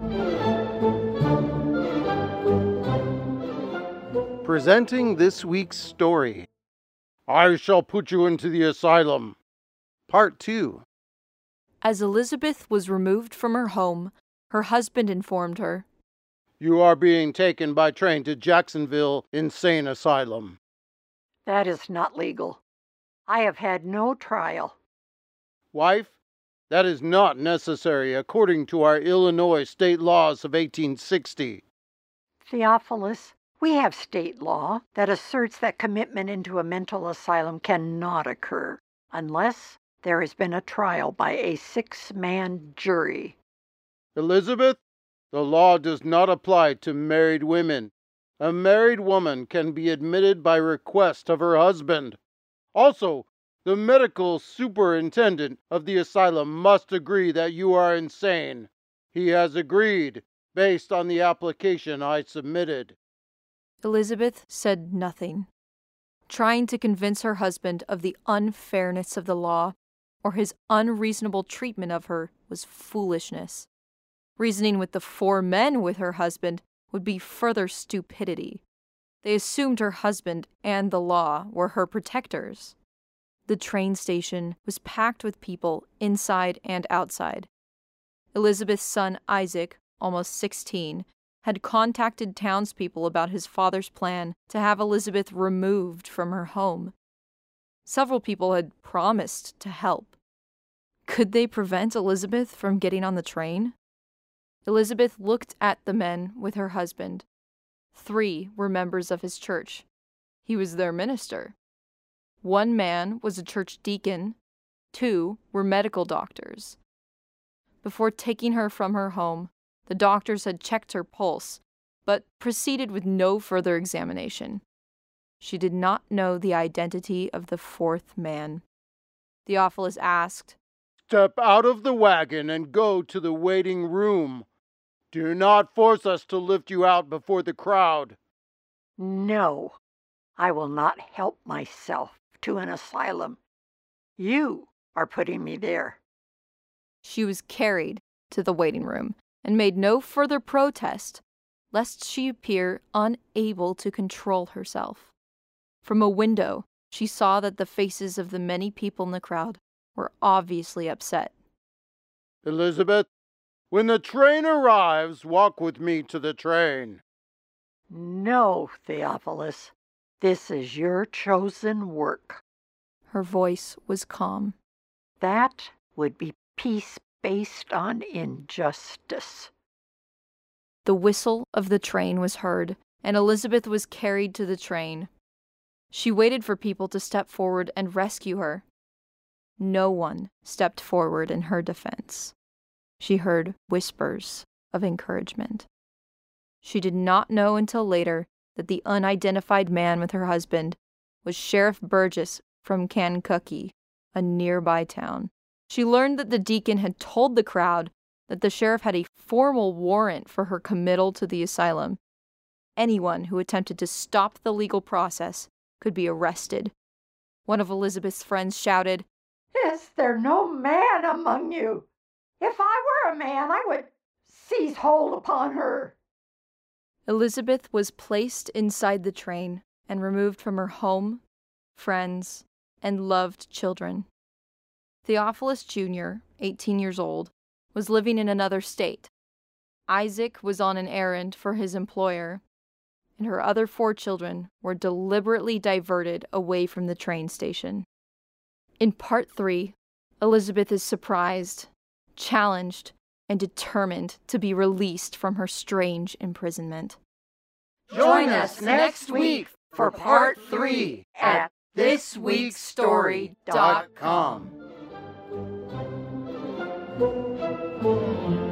Presenting this week's story, I Shall Put You into the Asylum, Part 2. As Elizabeth was removed from her home, her husband informed her, You are being taken by train to Jacksonville Insane Asylum. That is not legal. I have had no trial. Wife, that is not necessary according to our Illinois state laws of 1860. Theophilus, we have state law that asserts that commitment into a mental asylum cannot occur unless there has been a trial by a 6-man jury. Elizabeth, the law does not apply to married women. A married woman can be admitted by request of her husband. Also, the medical superintendent of the asylum must agree that you are insane. He has agreed, based on the application I submitted. Elizabeth said nothing, trying to convince her husband of the unfairness of the law, or his unreasonable treatment of her was foolishness. Reasoning with the 4 men with her husband would be further stupidity. They assumed her husband and the law were her protectors. The train station was packed with people inside and outside. Elizabeth's son Isaac, almost 16, had contacted townspeople about his father's plan to have Elizabeth removed from her home. Several people had promised to help. Could they prevent Elizabeth from getting on the train? Elizabeth looked at the men with her husband. 3 were members of his church. He was their minister. 1 man was a church deacon. 2 were medical doctors. Before taking her from her home, the doctors had checked her pulse, but proceeded with no further examination. She did not know the identity of the 4th man. Theophilus asked, Step out of the wagon and go to the waiting room. Do not force us to lift you out before the crowd. No, I will not help myself to an asylum. You are putting me there. She was carried to the waiting room and made no further protest, lest she appear unable to control herself. From a window, she saw that the faces of the many people in the crowd were obviously upset. Elizabeth, when the train arrives, walk with me to the train. No, Theophilus, this is your chosen work. Her voice was calm. That would be peace based on injustice. The whistle of the train was heard, and Elizabeth was carried to the train. She waited for people to step forward and rescue her. No one stepped forward in her defense. She heard whispers of encouragement. She did not know until later that the unidentified man with her husband was Sheriff Burgess from Kankakee, a nearby town. She learned that the deacon had told the crowd that the sheriff had a formal warrant for her committal to the asylum. Anyone who attempted to stop the legal process could be arrested. One of Elizabeth's friends shouted, Is there no man among you? If I were a man, I would seize hold upon her. Elizabeth was placed inside the train and removed from her home, friends, and loved children. Theophilus Jr., 18 years old, was living in another state. Isaac was on an errand for his employer, and her other 4 children were deliberately diverted away from the train station. In Part 3, Elizabeth is surprised, challenged, and determined to be released from her strange imprisonment. Join us next week for Part 3 at thisweekstory.com.